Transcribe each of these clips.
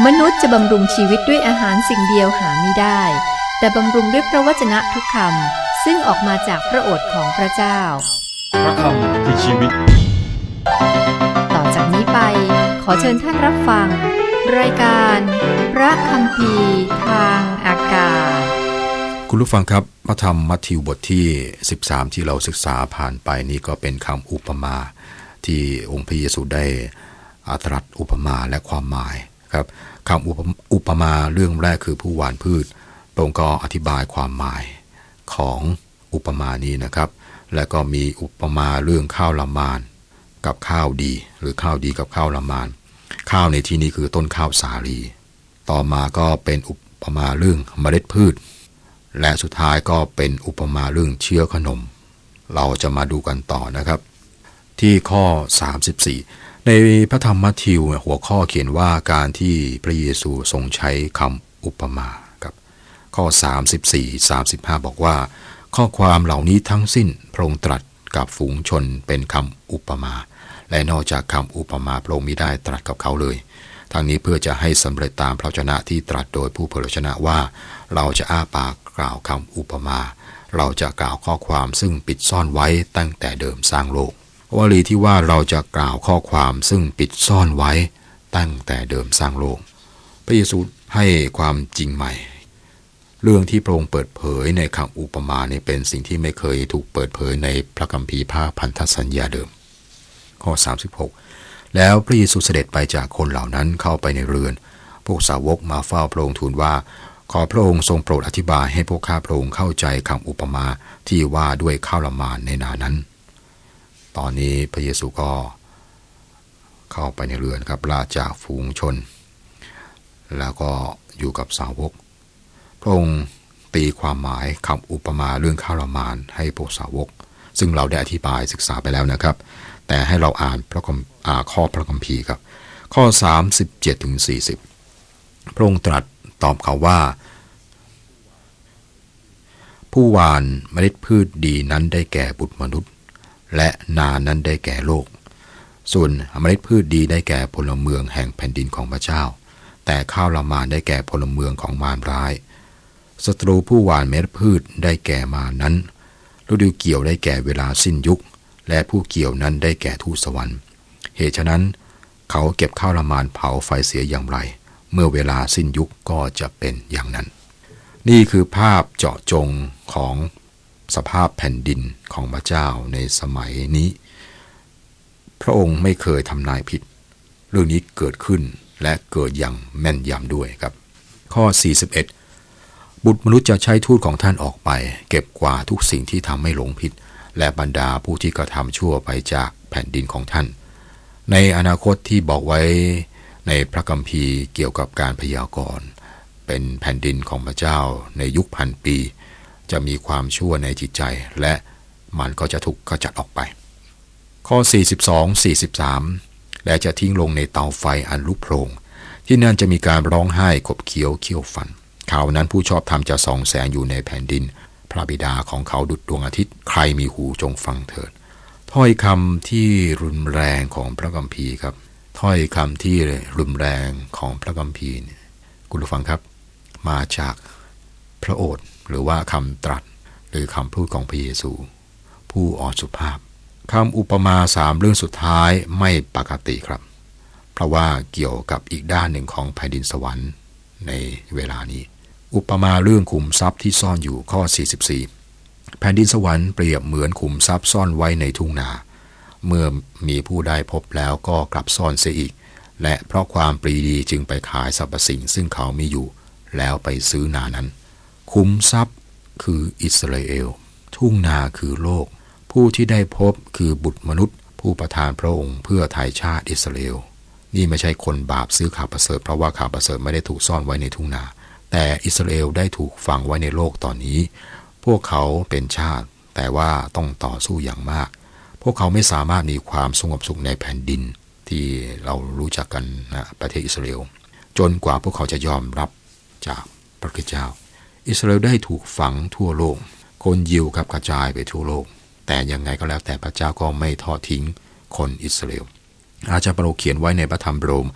มนุษย์จะบำรุงชีวิตด้วยอาหารสิ่งเดียวหาไม่ได้แต่บำรุงด้วยพระวจนะทุกคำซึ่งออกมาจากพระโอษฐ์ของพระเจ้าพระคำคือชีวิตต่อจากนี้ไปขอเชิญท่านรับฟังรายการพระคัมภีร์ทางอากาศคุณผู้ฟังครับพระธรรมมัทธิวบทที่13ที่เราศึกษาผ่านไปนี้ก็เป็นคำอุปมาที่องค์พระเยซูได้ตรัสอุปมาและความหมายครับคำอุปมาเรื่องแรกคือผู้หว่านพืชพระองค์ก็อธิบายความหมายของอุปมานี้นะครับและก็มีอุปมาเรื่องข้าวละมานกับข้าวดีหรือข้าวดีกับข้าวละมานข้าวในที่นี้คือต้นข้าวสาลีต่อมาก็เป็นอุปมาเรื่องเมล็ดพืชและสุดท้ายก็เป็นอุปมาเรื่องเชื้อขนมเราจะมาดูกันต่อนะครับที่ข้อ34ในพระธรรมมัทธิวหัวข้อเขียนว่าการที่พระเยซูทรงใช้คำอุปมาครับข้อ34-35บอกว่าข้อความเหล่านี้ทั้งสิ้นพระองค์ตรัสกับฝูงชนเป็นคำอุปมาและนอกจากคำอุปมาพระองค์มิได้ตรัสกับเขาเลยทั้งนี้เพื่อจะให้สำเร็จตามพระวจนะที่ตรัสโดยผู้เผยพระวจนะว่าเราจะอ้าปากกล่าวคำอุปมาเราจะกล่าวข้อความซึ่งปิดซ่อนไว้ตั้งแต่เดิมสร้างโลกวลีที่ว่าเราจะกล่าวข้อความซึ่งปิดซ่อนไว้ตั้งแต่เดิมสร้างโลกพระเยซูให้ความจริงใหม่เรื่องที่พระองค์เปิดเผยในคำอุปมาเนี่ยเป็นสิ่งที่ไม่เคยถูกเปิดเผยในพระคัมภีร์ภาคพันธสัญญาเดิมข้อ36แล้วพระเยซูเสด็จไปจากคนเหล่านั้นเข้าไปในเรือนพวกสาวกมาเฝ้าพระองค์ทูลว่าขอพระองค์ทรงโปรดอธิบายให้พวกข้าพระองค์เข้าใจคำอุปมาที่ว่าด้วยข้าวละมานในนานั้นตอนนี้พระเยซูก็เข้าไปในเรือนครับลาจากฝูงชนแล้วก็อยู่กับสาวกพระองค์ตีความหมายคำอุปมาเรื่องข้าวละมานให้พวกสาวกซึ่งเราได้อธิบายศึกษาไปแล้วนะครับแต่ให้เราอ่านข้อพระคัมภีร์ครับข้อ37-40พระองค์ตรัสตอบเขาว่าผู้หว่านเมล็ดพืชดีนั้นได้แก่บุตรมนุษย์และนานั้นได้แก่โลกส่วนเมล็ดพืชดีได้แก่พลเมืองแห่งแผ่นดินของพระเจ้าแต่ข้าวละมานได้แก่พลเมืองของมารร้ายศัตรูผู้หว่านเมล็ดพืชได้แก่มารนั้นฤดูเกี่ยวได้แก่เวลาสิ้นยุคและผู้เกี่ยวนั้นได้แก่ทูตสวรรค์เหตุฉะนั้นเขาเก็บข้าวละมานเผาไฟเสียอย่างไรเมื่อเวลาสิ้นยุคก็จะเป็นอย่างนั้นนี่คือภาพเจาะจงของสภาพแผ่นดินของพระเจ้าในสมัยนี้พระองค์ไม่เคยทำนายผิดเรื่องนี้เกิดขึ้นและเกิดอย่างแม่นยำด้วยครับข้อ41บุตรมนุษย์จะใช้ทูตของท่านออกไปเก็บกวาดทุกสิ่งที่ทำให้หลงผิดและบรรดาผู้ที่กระทำชั่วไปจากแผ่นดินของท่านในอนาคตที่บอกไว้ในพระคัมภีร์เกี่ยวกับการพยากรณ์เป็นแผ่นดินของพระเจ้าในยุคพันปีจะมีความชั่วในจิตใจและมันก็จะถูกขจัดออกไปข้อ42-43และจะทิ้งลงในเตาไฟอันลุกโผงที่นั่นจะมีการร้องไห้ขบเคี้ยวเคี้ยวฟันข่าวนั้นผู้ชอบธรรมจะส่องแสงอยู่ในแผ่นดินพระบิดาของเขาดุจดวงอาทิตย์ใครมีหูจงฟังเถิดถ้อยคำที่รุนแรงของพระคัมภีร์ครับถ้อยคำที่รุนแรงของพระคัมภีร์คุณผู้ฟังครับมาจากพระโอษฐ์หรือว่าคำตรัสหรือคำพูดของพระเยซูผู้อ่อนสุภาพคำอุปมา3เรื่องสุดท้ายไม่ปกติครับเพราะว่าเกี่ยวกับอีกด้านหนึ่งของแผ่นดินสวรรค์ในเวลานี้อุปมาเรื่องขุมทรัพย์ที่ซ่อนอยู่ข้อ44แผ่นดินสวรรค์เปรียบเหมือนขุมทรัพย์ซ่อนไว้ในทุ่งนาเมื่อมีผู้ได้พบแล้วก็กลับซ่อนเสียอีกและเพราะความปรีดีจึงไปขายสรรพสิ่งซึ่งเขามีอยู่แล้วไปซื้อนานั้นขุมทรัพย์คืออิสราเอลทุ่งนาคือโลกผู้ที่ได้พบคือบุตรมนุษย์ผู้ประทานพระองค์เพื่อไถ่ชาติอิสราเอลนี่ไม่ใช่คนบาปซื้อข่าวประเสริฐเพราะว่าข่าวประเสริฐไม่ได้ถูกซ่อนไว้ในทุ่งนาแต่อิสราเอลได้ถูกฝังไว้ในโลกตอนนี้พวกเขาเป็นชาติแต่ว่าต้องต่อสู้อย่างมากพวกเขาไม่สามารถมีความสงบสุขในแผ่นดินที่เรารู้จักกันนะประเทศอิสราเอลจนกว่าพวกเขาจะยอมรับจากพระคริสต์เจ้าอิสราเอลได้ถูกฝังทั่วโลกคนยิวครับกระจายไปทั่วโลกแต่ยังไงก็แล้วแต่พระเจ้าก็ไม่ทอดทิ้งคนอิสราเอลอาจารย์เปาโลเขียนไว้ในพระธรรมโรม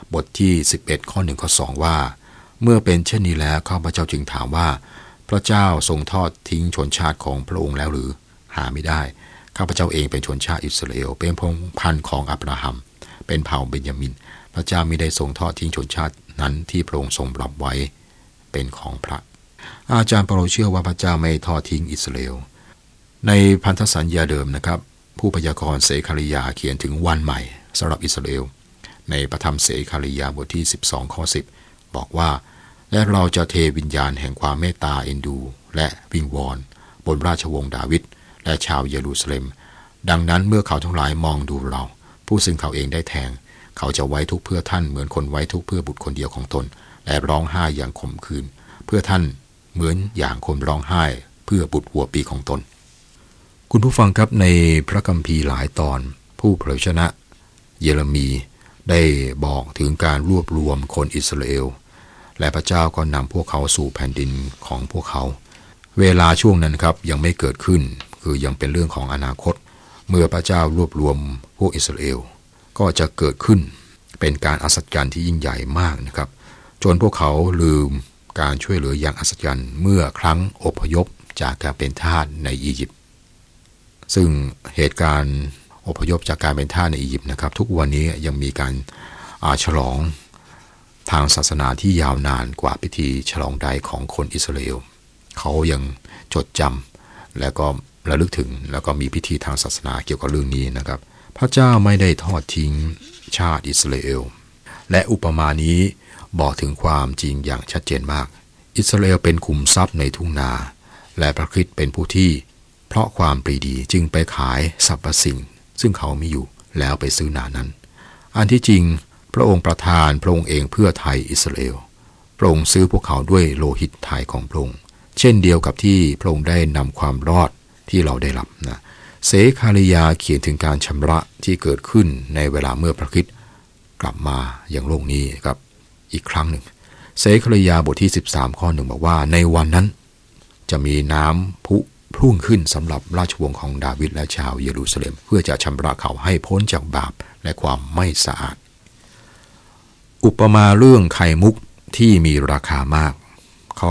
บทที่11ข้อ1ข้อ2ว่าเมื่อเป็นเช่นนี้แล้วข้าพเจ้าจึงถามว่าพระเจ้าทรงทอดทิ้งชนชาติของพระองค์แล้วหรือหาไม่ได้ข้าพเจ้าเองเป็นชนชาติอิสราเอลเป็นพงศ์พันธุ์ของอับราฮัมเป็นเผ่าเบนยามินพระเจ้ามิได้ทรงทอดทิ้งชนชาตินั้นที่พระองค์ทรงรับไว้เป็นของพระอาจารย์เปาโลเชื่อว่าพระเจ้าไม่ทอดทิ้งอิสราเอลในพันธสัญญาเดิมนะครับผู้พยากรณ์เสคาริยาเขียนถึงวันใหม่สำหรับอิสราเอลในพระธรรมเสคาริยาบทที่12ข้อ10บอกว่าและเราจะเทวิญญาณแห่งความเมตตาเอ็นดูและวิงวอนบนราชวงศ์ดาวิดและชาวเยรูซาเล็มดังนั้นเมื่อเขาทั้งหลายมองดูเราผู้ซึ่งเขาเองได้แทงเขาจะไว้ทุกข์เพื่อท่านเหมือนคนไว้ทุกข์เพื่อบุตรคนเดียวของตนและร้องไห้อย่างขมขื่นเพื่อท่านเหมือนอย่างคนร้องไห้เพื่อบุตรหัวปีของตนคุณผู้ฟังครับในพระคัมภีร์หลายตอนผู้เผยชนะเยเรมีได้บอกถึงการรวบรวมคนอิสราเอลและพระเจ้าก็นำพวกเขาสู่แผ่นดินของพวกเขาเวลาช่วงนั้นครับยังไม่เกิดขึ้นคือยังเป็นเรื่องของอนาคตเมื่อพระเจ้ารวบรวมพวกอิสราเอลก็จะเกิดขึ้นเป็นการอัศจรรย์ที่ยิ่งใหญ่มากนะครับจนพวกเขาลืมการช่วยเหลืออย่างอัศจรรย์เมื่อครั้งอพยพจากการเป็นทาสในอียิปต์ซึ่งเหตุการณ์อพยพจากการเป็นทาสในอียิปต์นะครับทุกวันนี้ยังมีการฉลองทางศาสนาที่ยาวนานกว่าพิธีฉลองใดของคนอิสราเอลเขายังจดจำและก็ระลึกถึงแล้วก็มีพิธีทางศาสนาเกี่ยวกับเรื่องนี้นะครับพระเจ้าไม่ได้ทอดทิ้งชาติอิสราเอลและอุปมานี้บอกถึงความจริงอย่างชัดเจนมากอิสราเอลเป็นขุมทรัพย์ในทุ่งนาและพระคริสต์เป็นผู้ที่เพราะความปรีดีจึงไปขายสรรพสิ่งซึ่งเขามีอยู่แล้วไปซื้อนานั้นอันที่จริงพระองค์ประทานพระองค์เองเพื่อไทยอิสราเอลพระองค์ซื้อพวกเขาด้วยโลหิตไทยของพระองค์เช่นเดียวกับที่พระองค์ได้นำความรอดที่เราได้รับนะเสคาริยาเขียนถึงการชำระที่เกิดขึ้นในเวลาเมื่อพระคริสต์กลับมาอย่างโลกนี้ครับอีกครั้งหนึ่งเสคาริยาบทที่13ข้อ1บอกว่าในวันนั้นจะมีน้ำพุพุ่งขึ้นสำหรับราชวงศ์ของดาวิดและชาวเยรูซาเล็มเพื่อจะชำระเขาให้พ้นจากบาปและความไม่สะอาดอุปมาเรื่องไข่มุกที่มีราคามากข้อ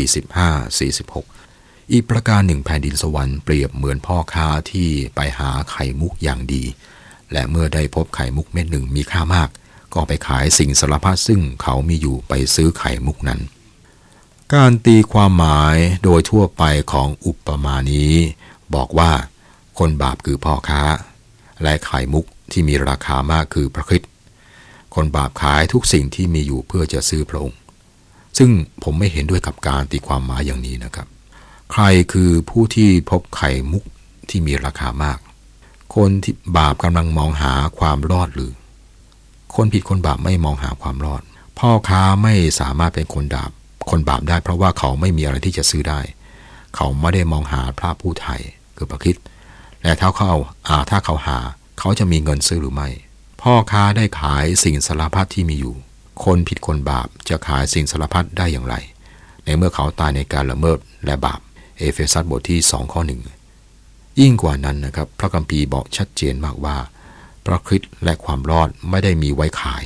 45-46อีกประการหนึ่งแผ่นดินสวรรค์เปรียบเหมือนพ่อค้าที่ไปหาไข่มุกอย่างดีและเมื่อได้พบไข่มุกเม็ดหนึ่งมีค่ามากก็ไปขายสิ่งสารพัดซึ่งเขามีอยู่ไปซื้อไข่มุกนั้นการตีความหมายโดยทั่วไปของอุปมานี้บอกว่าคนบาปคือพ่อค้าและไข่มุกที่มีราคามากคือพระคริสต์คนบาปขายทุกสิ่งที่มีอยู่เพื่อจะซื้อพระองค์ซึ่งผมไม่เห็นด้วยกับการตีความหมายอย่างนี้นะครับใครคือผู้ที่พบไข่มุกที่มีราคามากคนที่บาปกำลังมองหาความรอดหรือคนผิดคนบาปไม่มองหาความรอดพ่อค้าไม่สามารถเป็นคนบาปได้เพราะว่าเขาไม่มีอะไรที่จะซื้อได้เขาไม่ได้มองหาพระผู้ไถ่คือพระคริสต์และถ้าเขาหาเขาจะมีเงินซื้อหรือไม่พ่อค้าได้ขายสิ่งสารพัดที่มีอยู่คนผิดคนบาปจะขายสิ่งสารพัดได้อย่างไรในเมื่อเขาตายในการละเมิดและบาปเอเฟซัสบทที่2ข้อ1ยิ่งกว่านั้นนะครับพระคัมภีร์บอกชัดเจนมากว่าพระคริสต์และความรอดไม่ได้มีไว้ขาย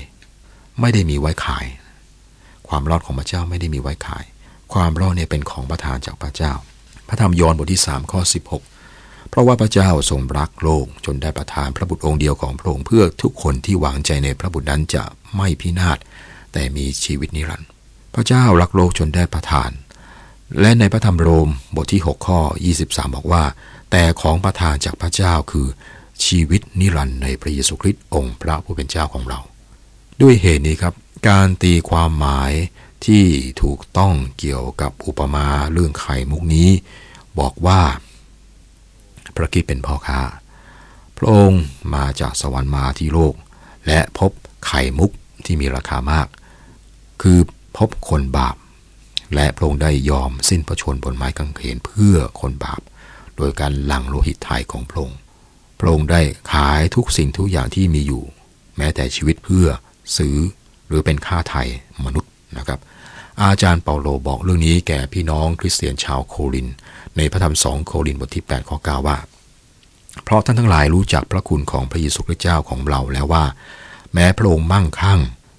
ความรอดของพระเจ้าไม่ได้มีไว้ขายความรอดเนี่ยเป็นของประทานจากพระเจ้าพระธรรมยอห์นบทที่3ข้อ16เพราะว่าพระเจ้าทรงรักโลกจนได้ประทานพระบุตรองค์เดียวของพระองค์เพื่อทุกคนที่หวังใจในพระบุตรนั้นจะไม่พินาศแต่มีชีวิตนิรันดร์พระเจ้ารักโลกจนได้ประทานและในพระธรรมโรมบทที่6ข้อ23บอกว่าแต่ของประทานจากพระเจ้าคือชีวิตนิรันดร์ในพระเยซูคริสต์องค์พระผู้เป็นเจ้าของเราด้วยเหตุนี้ครับการตีความหมายที่ถูกต้องเกี่ยวกับอุปมาเรื่องไข่มุกนี้บอกว่าพระคริสต์เป็นพ่อค้าพระองค์มาจากสวรรค์มาที่โลกและพบไข่มุกที่มีราคามากคือพบคนบาปและพระองค์ได้ยอมสิ้นพระชนม์บนไม้กางเขนเพื่อคนบาปโดยการหลั่งโลหิตไทยของพระองค์พระองค์ได้ขายทุกสิ่งทุกอย่างที่มีอยู่แม้แต่ชีวิตเพื่อซื้อหรือเป็นค่าไถ่มนุษย์นะครับอาจารย์เปาโลบอกเรื่องนี้แก่พี่น้องคริสเตียนชาวโครินธ์ในพระธรรม2โครินธ์บทที่8ข้อ9ว่าเพราะท่านทั้งหลายรู้จักพระคุณของพระเยซูคริสต์เจ้าของเราแล้วว่าแม้พระองค์มั่งคั่ง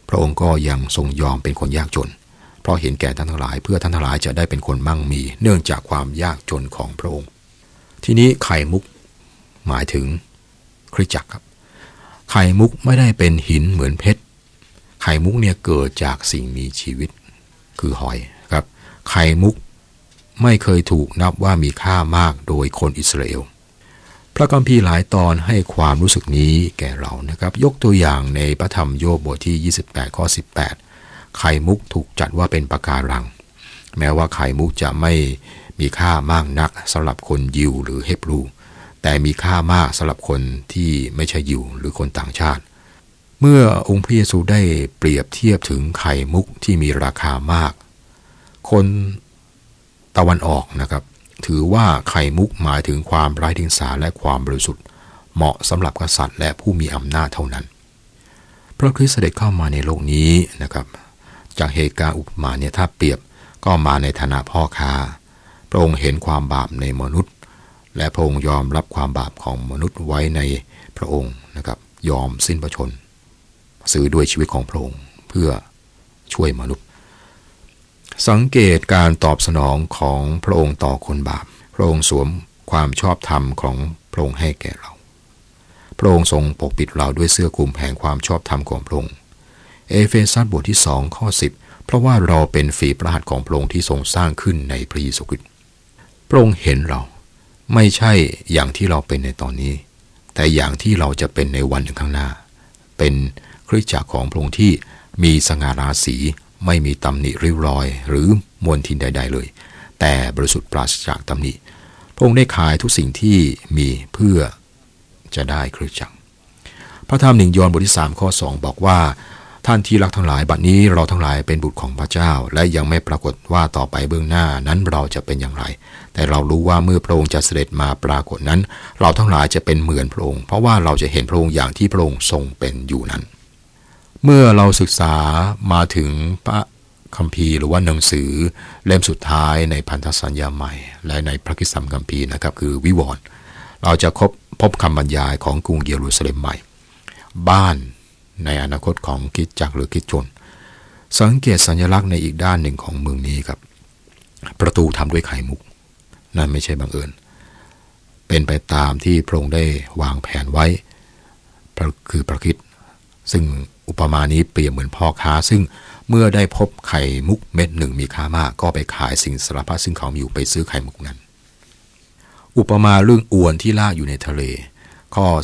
พระองค์ก็ยังทรงยอมเป็นคนยากจนเพราะเห็นแก่ท่านทั้งหลายเพื่อท่านทั้งหลายจะได้เป็นคนมั่งมีเนื่องจากความยากจนของพระองค์ทีนี้ไข่มุกหมายถึงคริสตจักรครับไข่มุกไม่ได้เป็นหินเหมือนเพชรไข่มุกเนี่ยเกิดจากสิ่งมีชีวิตคือหอยครับไข่มุกไม่เคยถูกนับว่ามีค่ามากโดยคนอิสราเอลพระคัมภีร์หลายตอนให้ความรู้สึกนี้แก่เรานะครับยกตัวอย่างในพระธรรมโยบบทที่28ข้อ18ไข่มุกถูกจัดว่าเป็นปะการังแม้ว่าไข่มุกจะไม่มีค่ามากนักสำหรับคนยิวหรือเฮบรูแต่มีค่ามากสำหรับคนที่ไม่ใช่ยิวหรือคนต่างชาติเมื่อองค์พระเยซูได้เปรียบเทียบถึงไข่มุกที่มีราคามากคนตะวันออกนะครับถือว่าไข่มุกหมายถึงความไร้เดียงสาและความบริสุทธิ์เหมาะสำหรับกษัตริย์และผู้มีอำนาจเท่านั้นพระคริสต์เสด็จเข้ามาในโลกนี้นะครับจากเหตุการณ์อุปมาเนี่ยถ้าเปรียบก็มาในฐานะพ่อค้าพระองค์เห็นความบาปในมนุษย์และพระองค์ยอมรับความบาปของมนุษย์ไว้ในพระองค์นะครับยอมสิ้นพระชนซื้อด้วยชีวิตของพระองค์เพื่อช่วยมนุษย์สังเกตการตอบสนองของพระองค์ต่อคนบาปพระองค์สวมความชอบธรรมของพระองค์ให้แก่เราพระองค์ทรงปกปิดเราด้วยเสื้อคลุมแห่งความชอบธรรมของพระองค์เอเฟซัสบทที่2ข้อ10เพราะว่าเราเป็นฝีพระหัตถ์ของพระองค์ที่ทรงสร้างขึ้นในพระเยซูคริสต์พระองค์เห็นเราไม่ใช่อย่างที่เราเป็นในตอนนี้แต่อย่างที่เราจะเป็นในวันหนึ่งข้างหน้าเป็นคริสตจักรของพระองค์ที่มีสง่าราศีไม่มีตำหนิริ้วรอยหรือมลทินใดๆเลยแต่บริสุทธิ์ปราศจากตำหนิพระองค์ได้ขายทุกสิ่งที่มีเพื่อจะได้คริสตจักรพระธรรม1 ยอห์นบทที่3ข้อ2บอกว่าท่านที่รักทั้งหลายบัดนี้เราทั้งหลายเป็นบุตรของพระเจ้าและยังไม่ปรากฏว่าต่อไปเบื้องหน้านั้นเราจะเป็นอย่างไรแต่เรารู้ว่าเมื่อพระองค์จะเสด็จมาปรากฏนั้นเราทั้งหลายจะเป็นเหมือนพระองค์เพราะว่าเราจะเห็นพระองค์อย่างที่พระองค์ทรงเป็นอยู่นั้นเมื่อเราศึกษามาถึงพระคัมภีร์หรือว่าหนังสือเล่มสุดท้ายในพันธสัญญาใหม่และในพระคริสตคัมภีร์นะครับคือวิวรณ์เราจะพบคำบรรยายของกรุงเยรูซาเล็มใหม่บ้านในอนาคตของคริสตจักรหรือคริสตชนสังเกตสัญลักษณ์ในอีกด้านหนึ่งของเมืองนี้ครับประตูทำด้วยไข่มุกนั่นไม่ใช่บังเอิญเป็นไปตามที่พระองค์ได้วางแผนไว้คือพระคริสต์ซึ่งอุปมานี้เปรียบเหมือนพ่อค้าซึ่งเมื่อได้พบไข่มุกเม็ดหนึ่งมีค่ามากก็ไปขายสิ่งสารพัดซึ่งเขามีอยู่ไปซื้อไข่มุกนั้นอุปมาเรื่องอวนที่ลากอยู่ในทะเลข้อ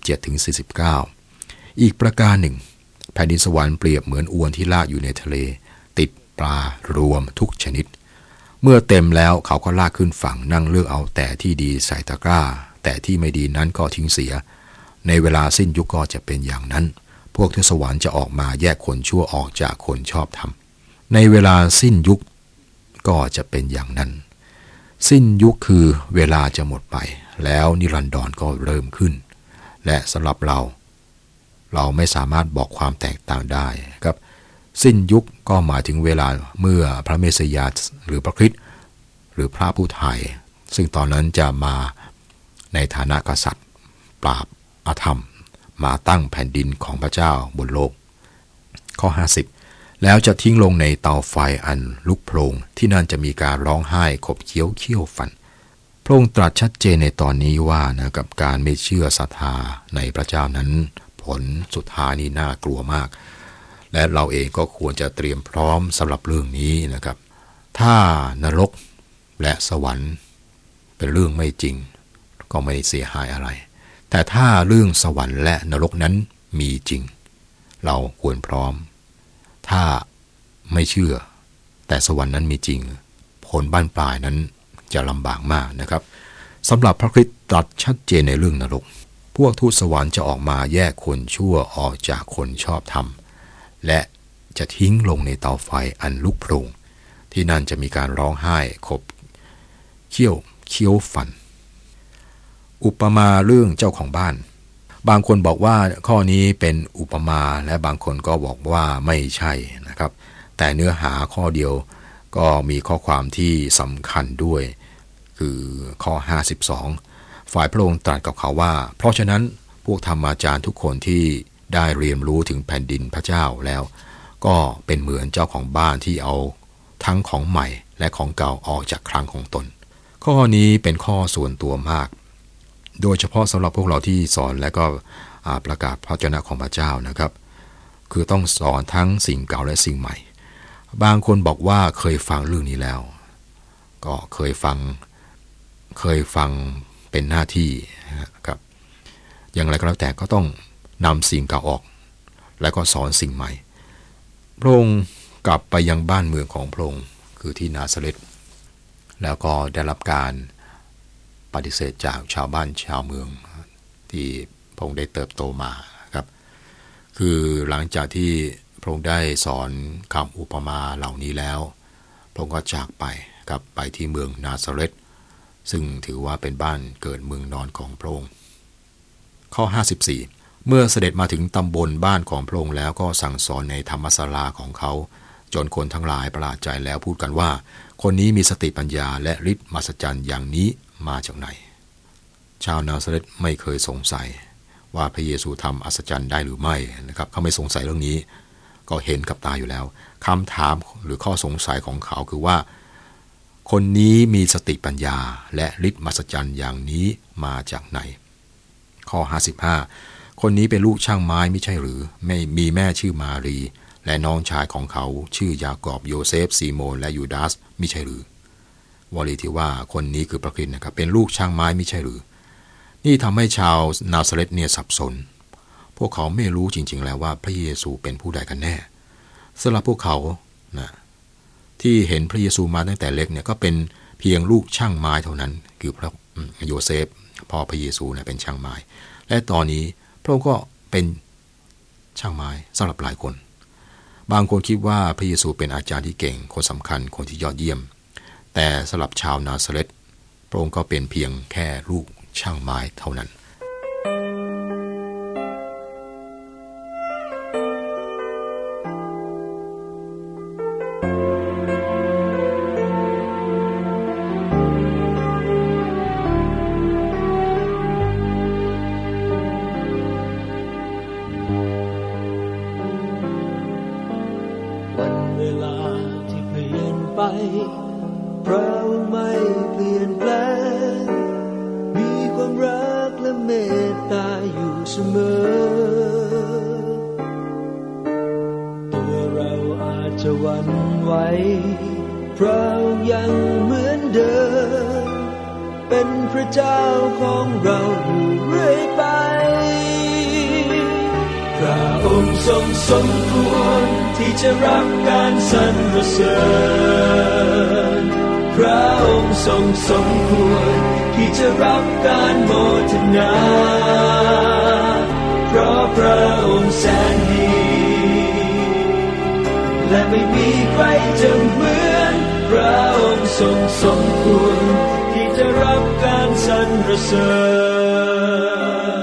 47-49 อีกประการหนึ่งแผ่นดินสวรรค์เปรียบเหมือนอวนที่ลากอยู่ในทะเลติดปลารวมทุกชนิดเมื่อเต็มแล้วเขาก็ลากขึ้นฝั่งนั่งเลือกเอาแต่ที่ดีใส่ตะกร้าแต่ที่ไม่ดีนั้นก็ทิ้งเสียในเวลาสิ้นยุคก็จะเป็นอย่างนั้นพวกทูตสวรรค์จะออกมาแยกคนชั่วออกจากคนชอบธรรมในเวลาสิ้นยุคก็จะเป็นอย่างนั้นสิ้นยุคคือเวลาจะหมดไปแล้วนิรันดรก็เริ่มขึ้นและสำหรับเราไม่สามารถบอกความแตกต่างได้ครับสิ้นยุคก็หมายถึงเวลาเมื่อพระเมสสิยาหรือพระคริสต์หรือพระผู้ไถ่ซึ่งตอนนั้นจะมาในฐานะกษัตริย์ปราบอธรรมมาตั้งแผ่นดินของพระเจ้าบนโลกข้อ50แล้วจะทิ้งลงในเตาไฟอันลุกโพลงที่นั่นจะมีการร้องไห้ขบเคี้ยวเคี่ยวฟันพระองค์ตรัสชัดเจนในตอนนี้ว่านะกับการไม่เชื่อศรัทธาในพระเจ้านั้นผลสุดท้ายนี่น่ากลัวมากและเราเองก็ควรจะเตรียมพร้อมสำหรับเรื่องนี้นะครับถ้านรกและสวรรค์เป็นเรื่องไม่จริงก็ไม่เสียหายอะไรแต่ถ้าเรื่องสวรรค์และนรกนั้นมีจริงเราควรพร้อมถ้าไม่เชื่อแต่สวรรค์นั้นมีจริงผลบ้านปลายนั้นจะลำบากมากนะครับสำหรับพระคริสต์ตรัสชัดเจนในเรื่องนรกพวกทูตสวรรค์จะออกมาแยกคนชั่วออกจากคนชอบธรรมและจะทิ้งลงในเตาไฟอันลุกโพลงที่นั่นจะมีการร้องไห้ขบเคี้ยวฟันอุปมาเรื่องเจ้าของบ้านบางคนบอกว่าข้อนี้เป็นอุปมาและบางคนก็บอกว่าไม่ใช่นะครับแต่เนื้อหาข้อเดียวก็มีข้อความที่สำคัญด้วยคือข้อ52ฝ่ายพระองค์ตรัสกับเขาว่าเพราะฉะนั้นพวกธรรมาจารย์ทุกคนที่ได้เรียนรู้ถึงแผ่นดินพระเจ้าแล้วก็เป็นเหมือนเจ้าของบ้านที่เอาทั้งของใหม่และของเก่าออกจากคลังของตนข้อนี้เป็นข้อส่วนตัวมากโดยเฉพาะสำหรับพวกเราที่สอนและก็ประกาศพระวจนะของพระเจ้านะครับคือต้องสอนทั้งสิ่งเก่าและสิ่งใหม่บางคนบอกว่าเคยฟังเรื่องนี้แล้วก็เคยฟังเป็นหน้าที่ครับอย่างไรก็แล้วแต่ก็ต้องนำสิ่งเก่าออกแล้วก็สอนสิ่งใหม่พระองค์กลับไปยังบ้านเมืองของพระองค์คือที่นาซาเรตแล้วก็ได้รับการปฏิเสธจากชาวบ้านชาวเมืองที่พระองค์ได้เติบโตมาครับคือหลังจากที่พระองค์ได้สอนคำอุปมาเหล่านี้แล้วพระองค์ก็จากไปกลับไปที่เมืองนาซาเรตซึ่งถือว่าเป็นบ้านเกิดเมืองนอนของพระองค์ข้อ54เมื่อเสด็จมาถึงตำบลบ้านของพระองค์แล้วก็สั่งสอนในธรรมศาลาของเขาจนคนทั้งหลายประหลาดใจแล้วพูดกันว่าคนนี้มีสติปัญญาและฤทธิ์มหัศจรรย์อย่างนี้มาจากไหนชาวนาซาเรตไม่เคยสงสัยว่าพระเยซูทำอัศจรรย์ได้หรือไม่นะครับเขาไม่สงสัยเรื่องนี้ก็เห็นกับตาอยู่แล้วคำถามหรือข้อสงสัยของเขาคือว่าคนนี้มีสติปัญญาและฤทธิ์มหัศจรรย์อย่างนี้มาจากไหนข้อ55คนนี้เป็นลูกช่างไม้ไม่ใช่หรือไม่มีแม่ชื่อมารีและน้องชายของเขาชื่อยากอบโยเซฟซีโมนและยูดาสไม่ใช่หรือวลีที่ว่าคนนี้คือพระคริสต์นะครับเป็นลูกช่างไม้ไม่ใช่หรือนี่ทำให้ชาวนาซาเรตเนี่ยสับสนพวกเขาไม่รู้จริงๆแล้วว่าพระเยซูเป็นผู้ใดกันแน่สำหรับพวกเขานะที่เห็นพระเยซูมาตั้งแต่เล็กเนี่ยก็เป็นเพียงลูกช่างไม้เท่านั้นคือพระโยเซฟพ่อพระเยซูเนี่ยเป็นช่างไม้และตอนนี้พระองค์ก็เป็นช่างไม้สำหรับหลายคนบางคนคิดว่าพระเยซูเป็นอาจารย์ที่เก่งคนสำคัญคนที่ยอดเยี่ยมแต่สำหรับชาวนาซาเรตพระองค์ก็เป็นเพียงแค่ลูกช่างไม้เท่านั้นพระองค์ไม่เปลี่ยนแปลงมีความรักและเมตตาอยู่เสมอตัวเราอาจจะหวั่นไหวพระองค์ยังเหมือนเดิมเป็นพระเจ้าของเราอยู่เรื่อยไปพระองค์ทรงสมควรที่จะรับการสรรเสริญพระองค์ทรงสมควรที่จะรับการโมทนาเพราะพระองค์แสนดีและไม่มีใครจะเหมือนพระองค์ทรงสมควรที่จะรับการสรรเสริญ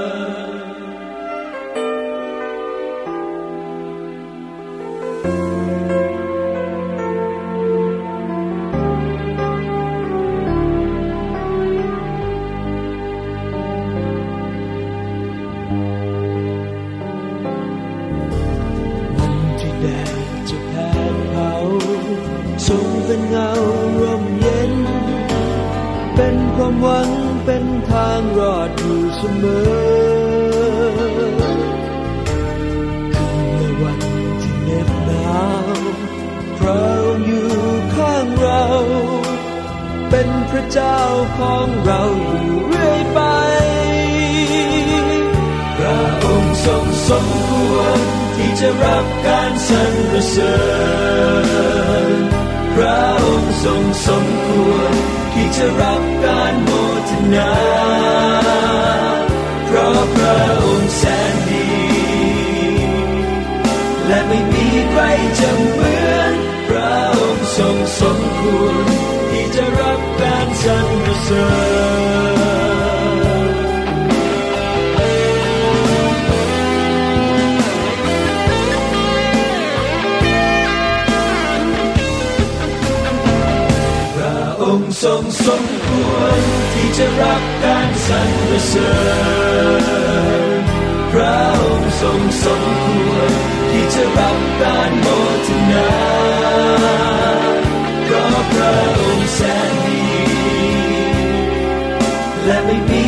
เป็นเงาร่มเย็นเป็นความหวังเป็นทางรอดอยู่เสมอคืนและวันที่เหน็บหนาวพระองค์อยู่ข้างเราเป็นพระเจ้าของเราอยู่เรื่อยไปพระองค์ทรงสมควรที่จะรับการสรรเสริญพระองค์ทรงสมควรที่จะรับการโมทนาเพราะพระองค์แสนดีและไม่มีใครจะเหมือนพระองค์ทรงสมควรที่จะรับการสรรเสริญทรงสมควรที่จะรับการสรรเสริญพระองค์ทรงสมควรที่จะจะรับการโมทนาเพราะพระองค์แสนดีและไม่มี